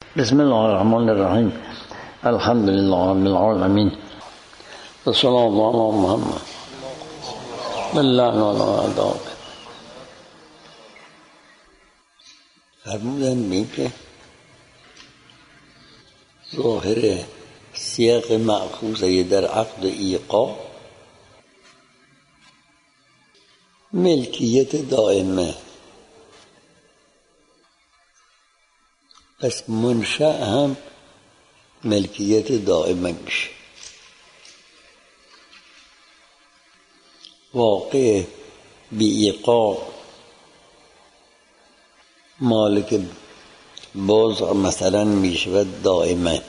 بسم الله الرحمن الرحیم. الحمد لله رب العالمین و صلی الله علی محمد بالله علی آداب. فرمودن می که ظاهر سیاق مأخوذه در عقد ایقاع ملکیت دائمه، پس منشأ هم ملکیت دائمه میشه. واقع بی ایقاع مالک باز مثلا میشود دائمه،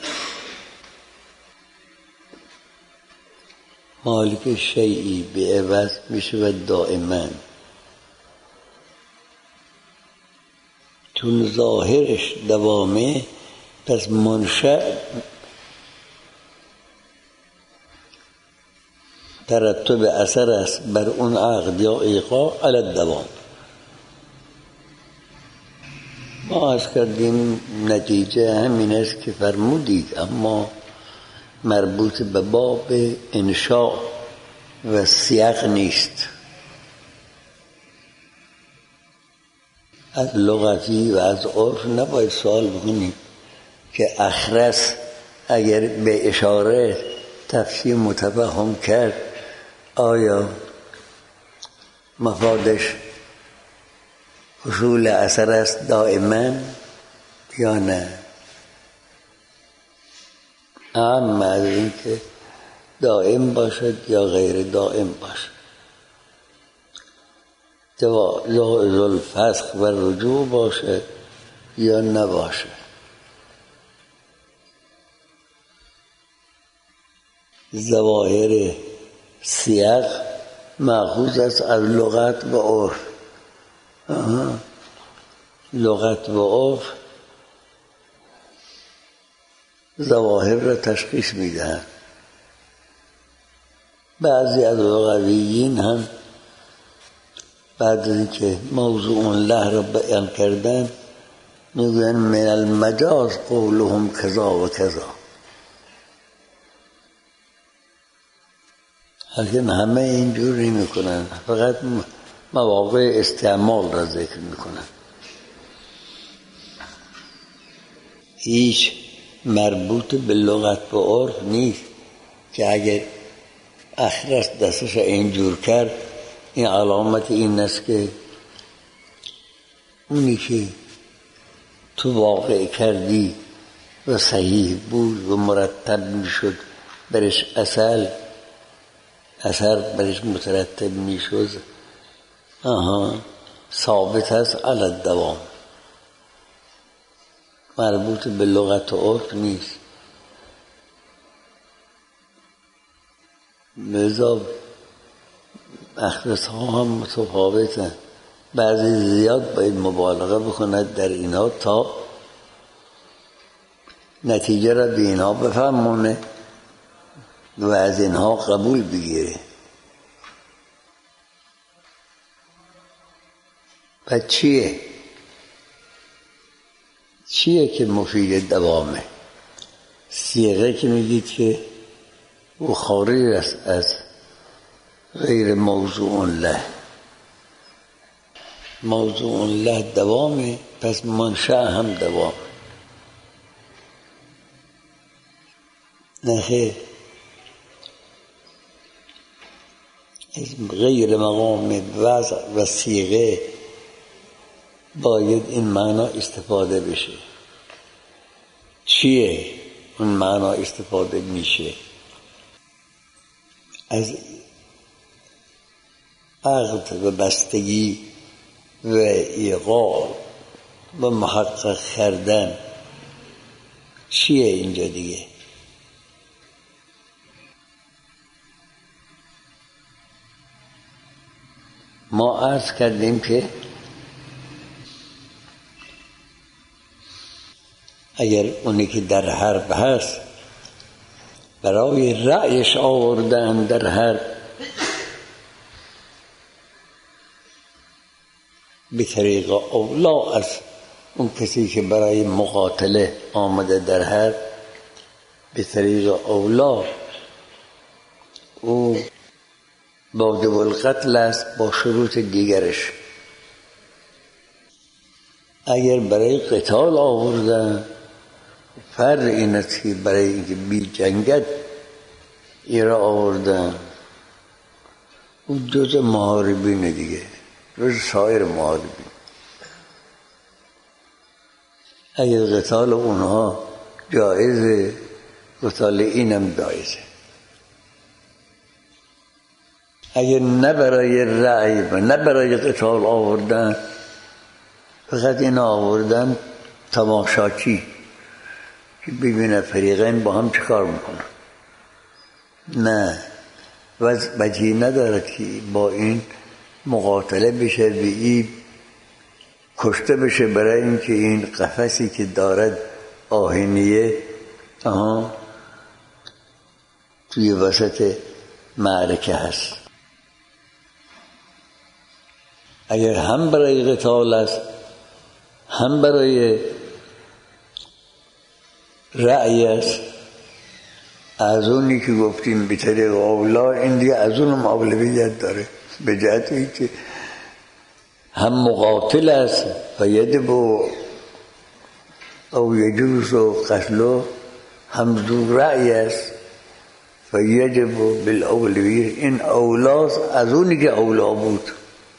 مالک شیئی به عوض میشود دائما، چون ظاهرش دوامه پس منشأ ترتب اثر است بر اون عقد یا ایقاع علی الدوام. ما عرض کردیم نتیجه همین است که فرمودید، اما مربوط به باب انشاء و سیاق نیست. از لغوی و از عرف نباید سوال بکنیم که اخرس اگر به اشاره تفسیر متفهم کرد آیا مفادش حصول اثر است دائما یا نه. اما از این که دائم باشد یا غیر دائم باشد، جواز الفسخ و رجوع باشد یا نباشد. ظواهر سیاق مأخوذ است از لغت و عرف. لغت و عرف ظواهر را تشخیص میدهند. بعضی از لغویین هم بعد از اینکه موضوع له را بیان کردن میگوین من المجاز قولهم کذا و کذا، لیکن همه اینجوری میکنن، فقط مواقع استعمال را ذکر میکنن. هیچ مربوط به لغت و عرف نیست که اگر اخرس دستش اینجور کرد این علامت این است که اونی که تو واقع کردی و صحیح بود و مرتب میشد برش اثر برش مترتب میشد ثابت است علی الدوام، مربوط به لغت و عرف نیست. لذا اخرس ها هم متفاوتن، بعضی زیاد باید مبالغه بکند در اینها تا نتیجه را به اینها بفهمونه و از اینها قبول بگیره. پس چیه که مفید دوامه؟ صیغه که میگید که او خارج است از غیر موضوع له، موضوع له دوامه، پس منشأ هم دوام. نه غیر مقام وضع و صیغه باید این معنا استفاده بشه. چیه اون معنا استفاده میشه؟ از عقد و بستگی و ایقاع و محقق کردن چیه اینجا دیگه؟ ما عرض کردیم که اگر اونی که در حرب هست برای رأیش آوردن در حرب به طریق اولا از اون کسی که برای مقاتله آمده در حرب به طریق اولا او واجب القتل است با شروط دیگرش. اگر برای قتال آوردن فرض این است که برای اینکه بی جنگت ایرا آوردن او جز محاربین دیگه، جز سایر محاربین. اگر قتال اونها جایزه قتال اینم جایزه. اگر نه برای رأی و نه برای قتال آوردن، فقط این آوردن تماشاچی که ببینه فریقین با هم چیکار میکنن، نه وجهی ندارد که با این مقاتله بشه و این کشته بشه برای اینکه این قفسی که دارد آهنیه توی وسط معرکه هست. اگر هم برای قتال است هم برای رأی است، از اونی که گفتیم به طریق اولا، این دیگه از اونم اولویت داره به جهتی که هم مقاتل است و یجب او یجوز و قتل، هم ذو رأی است و یجب بالاولویه. این اولاست از اونی که اولا بود.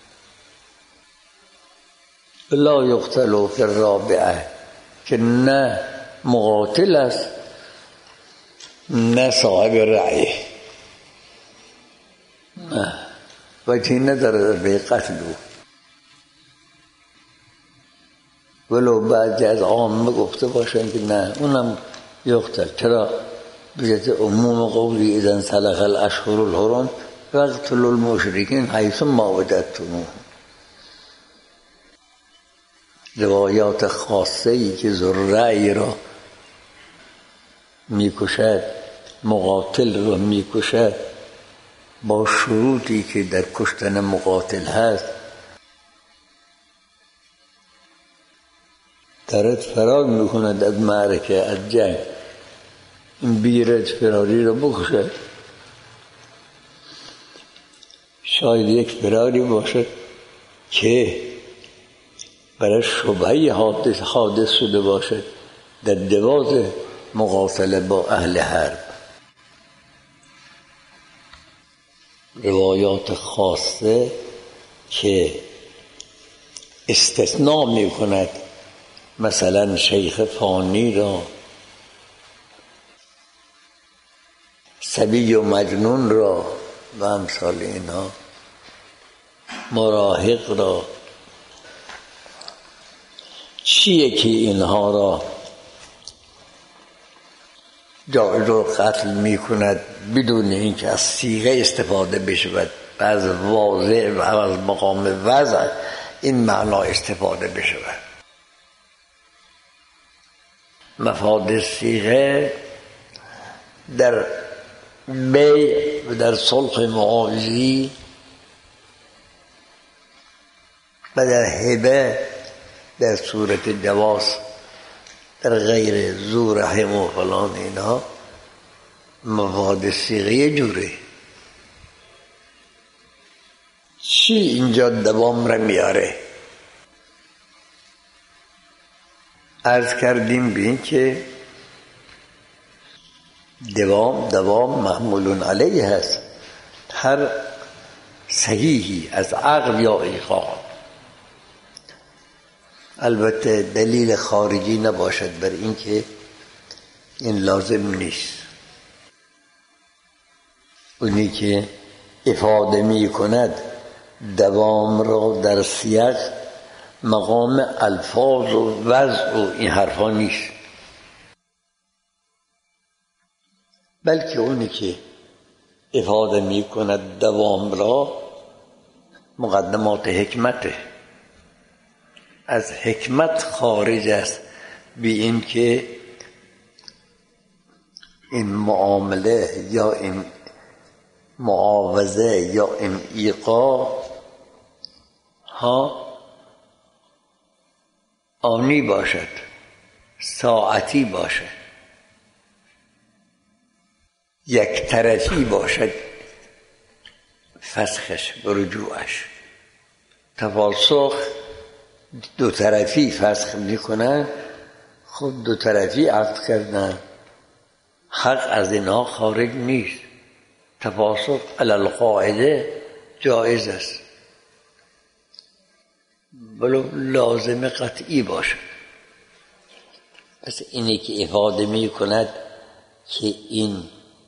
لا یقتل فی الرابعه که نه مقاتل است نه صاحب رأی، نه وجهی نداره به قتل او. ولو بعضی از عامه گفته باشن که نه اونم یقتل. چرا؟ بجهت عموم قولی اذا انسلخ الاشهر الحرم فاقتلوا المشرکین حیث ما وجدتموهم. روایات خاصه‌ای که ذوالرأی را میکشد، مقاتل را میکشد با شروطی که در کشتن مقاتل هست، دارد فرار میکند از معرکه، از جنگ، این بیرد فراری را بکشد. شاید یک فراری باشد که برای شبهه حادث شده باشد در دواز مقاتله با اهل حرب. روایات خاصه که استثناء می کند، مثلا شیخ فانی را، صبی و مجنون را و امثال اینها، مراهق را، چیه که اینها را جایز القتل می کند بدون اینکه از صیغه استفاده بشود و از واضع و از مقام وضع این معنا استفاده بشود. مفاد صیغه در بیع و در صلح معاوضی و در هبه در صورت جواز، در غیر ذو رحم و فلان اینا مفاد صیغه جوره. چی اینجا دوام را میاره؟ عرض کردیم به این که دوام محمول علیه هست. هر صحیحی از عقل یا ایقاع، البته دلیل خارجی نباشد بر این که این لازم نیست. اونی که افاده می کند دوام را در سیاق مقام الفاظ و وضع و این حرفا نیست، بلکه اونی که افاده می کند دوام را مقدمات حکمته، از حکمت خارج است بی این که این معامله یا این معاوضه یا این ایقاع ها آنی باشد، ساعتی باشد، یک طرفی باشد، فسخش و رجوعش. تفاسخ دو طرفی فسخ میکنن، خود دو طرفی عقد کردن، حق از اینها خارج نیست. تفاسخ علی القاعده جایز است، ولو لازم قطعی باشد. پس اینی که افاده می کند که این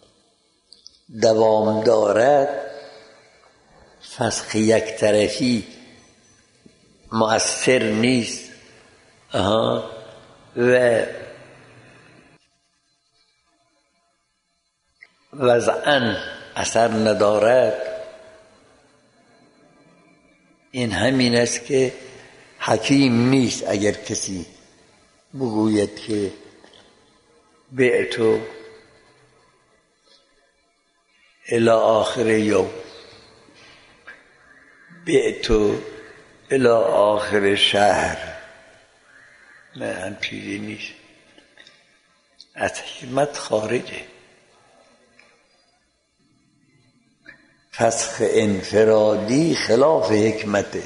دوام دارد، فسخ یک طرفی مؤثر نیست و وضعاً اثر ندارد. این همین است که حکیم نیست اگر کسی بگوید که بعتو الی آخر یوم، بعتو الی آخر شهر. نه، هم چیزی نیست، از حکمت خارجه. فسخ انفرادی خلاف حکمته.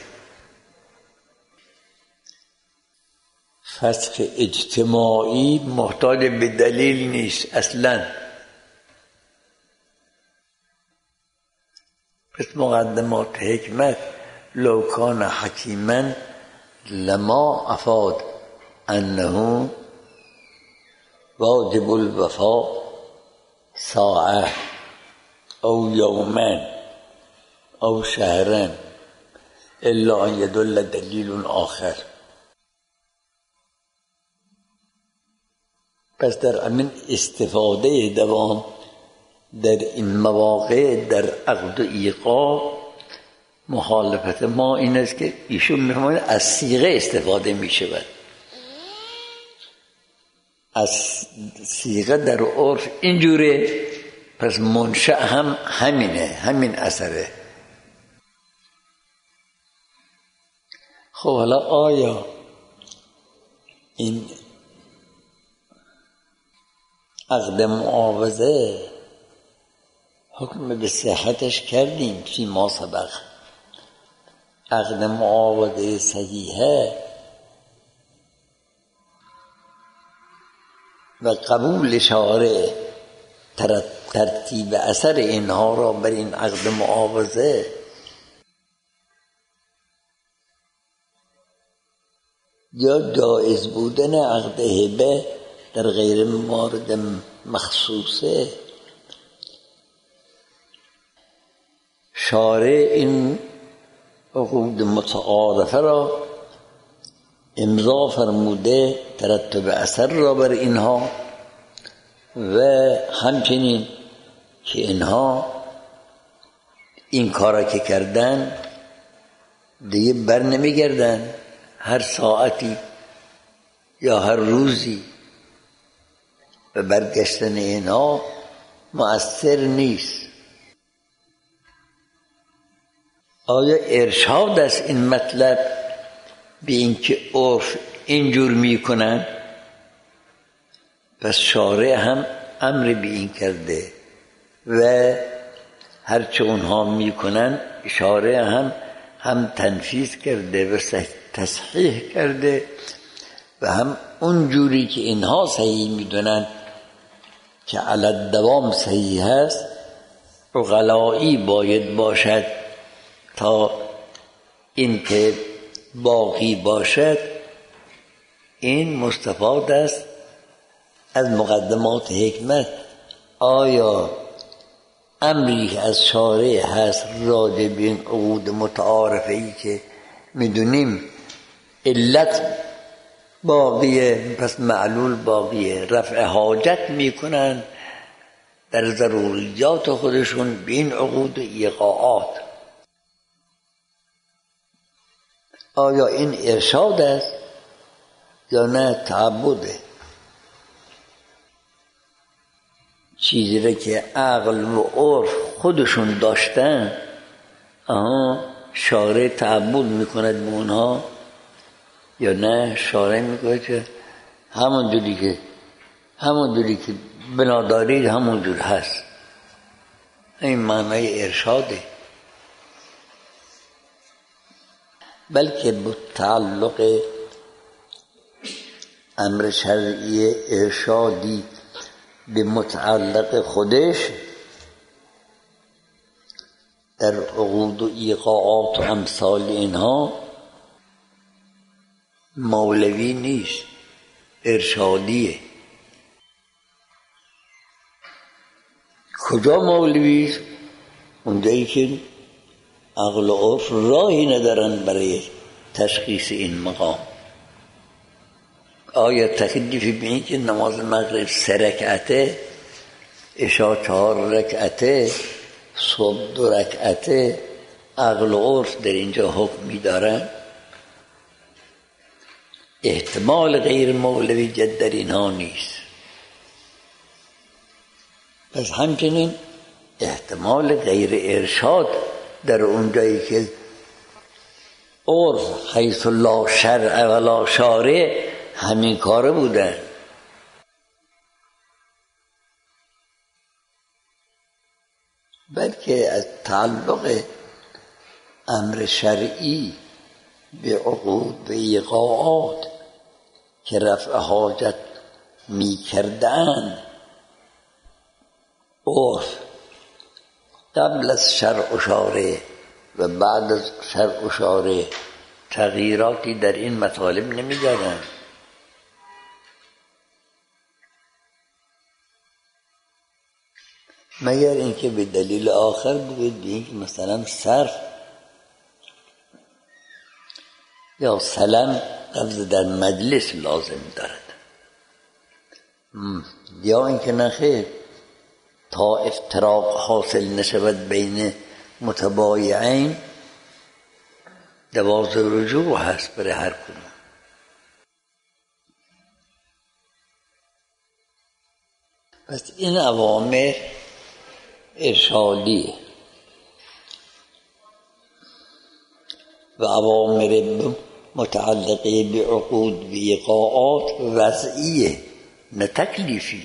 فسخ اجتماعی محتاج به دلیل نیست اصلا. پس مقدمات حکمت لو کان حکیما لما افاد انه واجب الوفاء ساعه او یوما او شهرا الا ان يدل دلیل آخر. پس در امین استفاده دوام در این مواقع در عقد و ایقاع مخالفت ما این است که ایشون می‌فرمایند از صیغه استفاده می‌شود. از صیغه در عرف اینجوره، پس منشأ هم همینه، همین اثره. خب حالا آیا این عقد معاوضه حکم به صحتش کردیم فی ما سبق، عقد معاوضه صحیحه و قبول شارع ترتیب اثر اینها را بر این عقد معاوضه یا جایز بودن عقد هبه در غیر موارد مخصوصه. شارع این عقود متعارفه را امضا فرموده ترتب اثر را بر اینها و همچنین که اینها این کارا که کردن دیگه بر نمیگردن، هر ساعتی یا هر روزی و برگشتن اینها مؤثر نیست. آیا ارشاد است این مطلب به اینکه عرف اینجور میکنن؟ پس شارع هم امر به این کرده و هرچه اونها میکنن شارع هم تنفیذ کرده و تصحیح کرده و هم اونجوری که اینها صحیح میدونن که علی الدوام صحیح هست غلایی باید باشد تا این که باقی باشد. این مستفاد است از مقدمات حکمت. آیا امری از شارع هست راجع به این عقود متعارفه ای که میدونیم علت باقیه پس معلول باقیه، رفع حاجت میکنن در ضروریات خودشون به این عقود و ایقاعات. آیا این ارشاد است یا نه تعبده؟ چیزی را که عقل و عرف خودشون داشتن شارع تعبد میکند به اونها یا نه شارع میگه که همون جوری که بنا دارید همون جور هست. این معنای ارشاده. بلکه به تعلق امر شرعی ارشادی به متعلق خودش در عقود و ایقاعات و امثال اینها مولوی نیست، ارشادیه. کجا مولوی است؟ اونجایی که عقل و عرف راهی ندارن برای تشخیص این مقام. آیا تکلیفی به این که نماز مغرب 3 رکعته، عشا 4 رکعته، صبح 2 رکعته، عقل و عرف در اینجا حکمی دارن؟ احتمال غیر مولوی جد در اینها نیست. پس همچنین احتمال غیر ارشاد در اونجایی که عرف حیث لا شرع ولا شارع همین کاره بودن. بلکه از تعلق امر شرعی به عقود و ایقاعات که رفع حاجت می کردن عرف قبل از شرع و شارع و بعد از شرع و شارع تغییراتی در این مطالب نمی دادن. مگر اینکه به دلیل آخر بگوید به اینکه مثلا صرف یا سلام قبض در مجلس لازم دارد، یا اینکه نخیر تا افتراق حاصل نشود بین متبایعین جواز رجوع هست برای هر کدوم. پس این اوامر ارشادیه و اوامر متعلقه به عقود و ایقاعات وضعیه نه تکلیفی.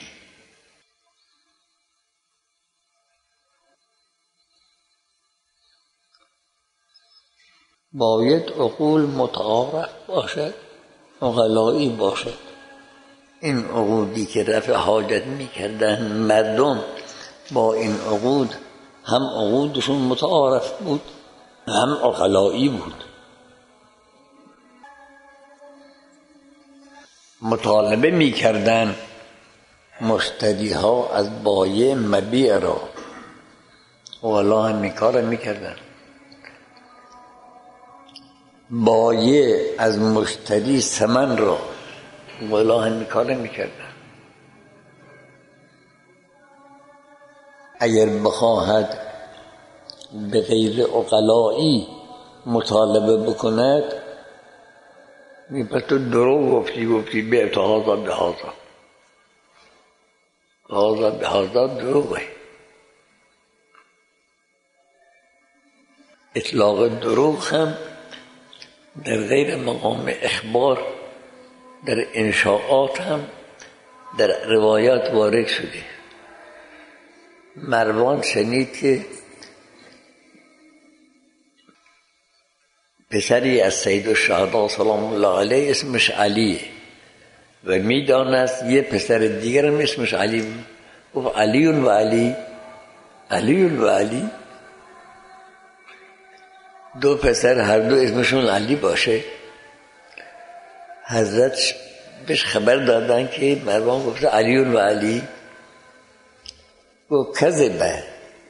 باید عقول متعارف باشد، عقلایی باشد. این عقودی که رفع حاجت میکردن مردم با این عقود هم عقودشون متعارف بود هم عقلایی بود. مطالبه میکردن مشتری ها از بایع مبیع را، والا همین کار میکردن. بایع از مشتری ثمن را، والا همین کار میکردن. اگر بخواهد به غیر عقلایی مطالبه بکند پس تو دروغ گفتی به هذا به هذا دروغه. اطلاق دروغ هم در غیر مقام اخبار در انشاءات هم در روایات وارد شده. مروان شنید که پسری از سید الشهدا سلام الله علیه اسمش علیه و میدانست یه پسر دیگر هم اسمش علی. گفت علی و علی، علی و علی، دو پسر هر دو اسمشون علی باشه. حضرت بهش خبر دادن که مروان گفت علی و علی. گفت کذبه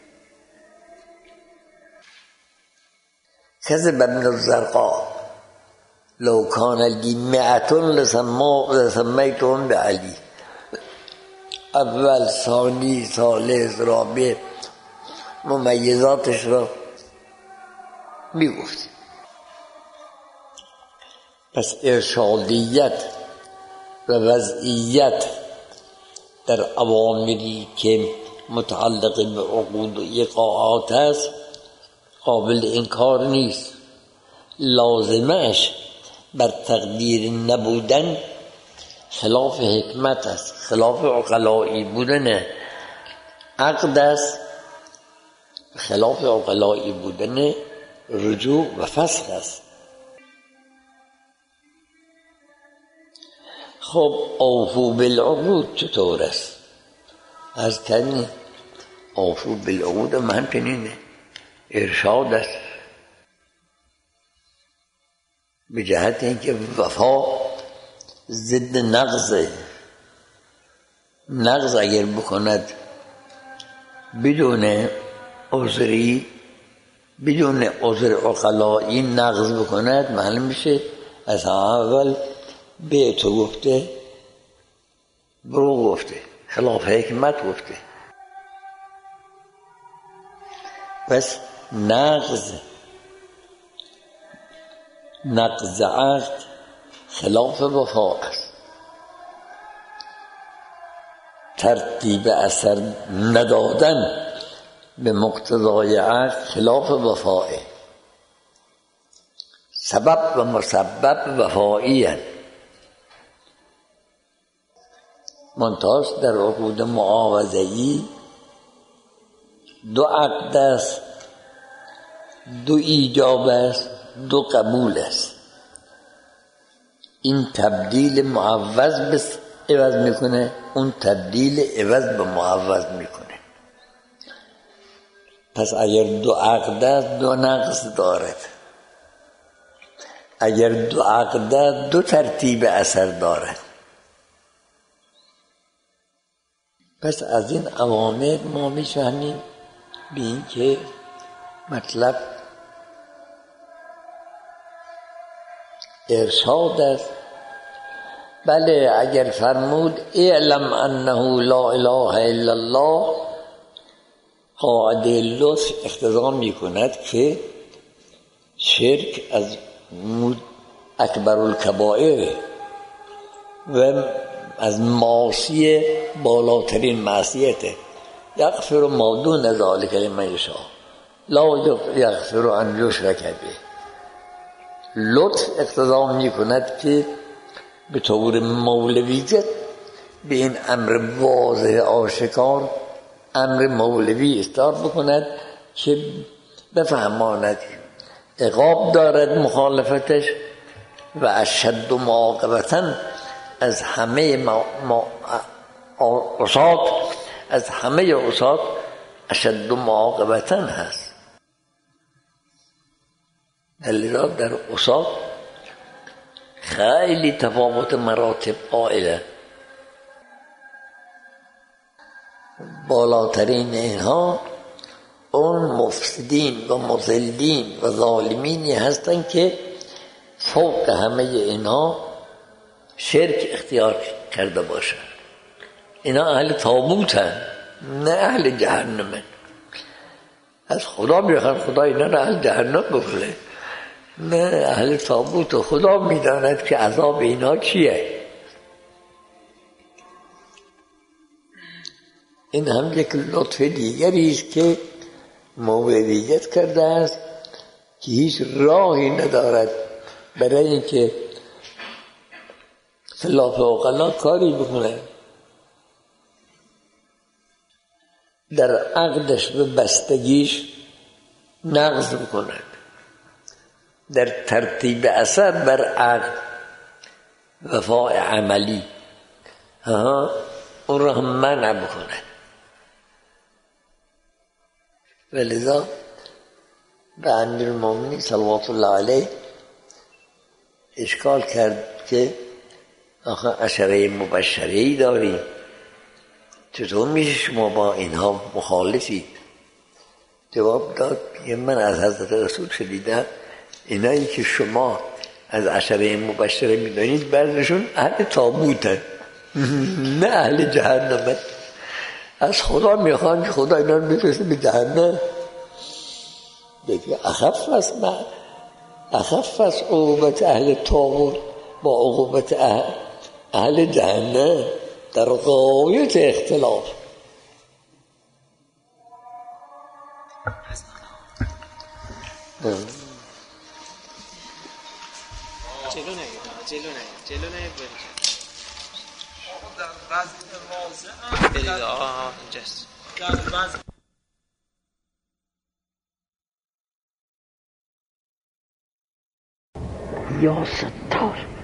من الزرقاء لو کان لی 100 لسمیتهم بعلی. اول، ثانی، ثالث، رابع ممیزاتش را میگفت. پس ارشادیت و وضعیت در اوامری که متعلق به عقود و ایقاعات است قابل انکار نیست. لازمش بر تقدیر نبودن خلاف حکمت است، خلاف عقلایی بودن عقد است، خلاف عقلایی بودن رجوع و فسخ است. خب اوفو بالعقود چطور است؟ از کردیم اوفو بالعقود من همچنینه، ارشاد است به جهت اینکه وفا ضد نقضه. نقض اگر بکند بدون عذری، بدون عذر عقلایی نقض بکند، معلوم میشه از اول به تو گفته برو گفته، خلاف حکمت گفته. پس نقض عقد خلاف وفا است. ترتیب اثر ندادن به مقتضای عقد خلاف وفاه. سبب و مسبب وفایی هست. منتهاش در عقود معاوضه‌ای دو عقد است، دو ایجاب است، دو قبول است. این تبدیل معوض به عوض میکنه، اون تبدیل عوض به معوض میکنه. پس اگر دو عقد است دو نقض دارد، اگر دو عقد است دو ترتیب اثر دارد. پس از این اوامر ما میفهمیم به این که مطلب ارشاد است. بله اگر فرمود اعلم انه لا اله الا الله، قاعده لطف اقتضا میکند که شرک از اکبر الکبائر و از معاصی بالاترین معصیته. یغفر ما دون ذلک لمن یشاء لا یغفر ان یشرک به. لطف اقتضا میکند که به طور مولویت به این امر واضح آشکار امر مولوی اصرار بکند که بفهماند عقاب دارد مخالفتش و اشد معاقبتاً از همه عصات، از همه عصات اشد معاقبتاً هست. لذا در عصات خیلی تفاوت مراتب قائله. بالاترین اینها اون مفسدین و مضلین و ظالمینی هستند که فوق همه اینها شرک اختیار کرده باشند. اینا اهل تابوتن، نه اهل جهنمن. از خدا میخوان خدا اینا را اهل جهنم بکنه، نه اهل تابوت. و خدا میداند که عذاب اینا چیه. این هم یک لطف دیگری است که مولویت کرده است که هیچ راهی ندارد برای اینکه خلاف عقلا کاری بکنه. در عقدش و بستگیش نقض بکند، در ترتیب اثر بر عقد وفاء عملی اون را هم منع بکند. ولذا به امیرالمومنین صلوات الله علیه اشکال کرد که آخه عشره مبشره‌ای داریم، چطور میشه شما با اینها مخالفید؟ جواب داد که من از حضرت رسول شنیدم اینایی که شما از عشره مبشره میدانید بعضشون اهل تابوتن، نه اهل جهنم. از خدا میخوان که خدا اینا رو میفرسته به جهنم. دیگه اخف از عقوبت اهل تابوت با عقوبت اهل جهنم در غایت اختلاف. چلو جلو نه برید در وضع واضح برید اینجاست در وضع یا ستار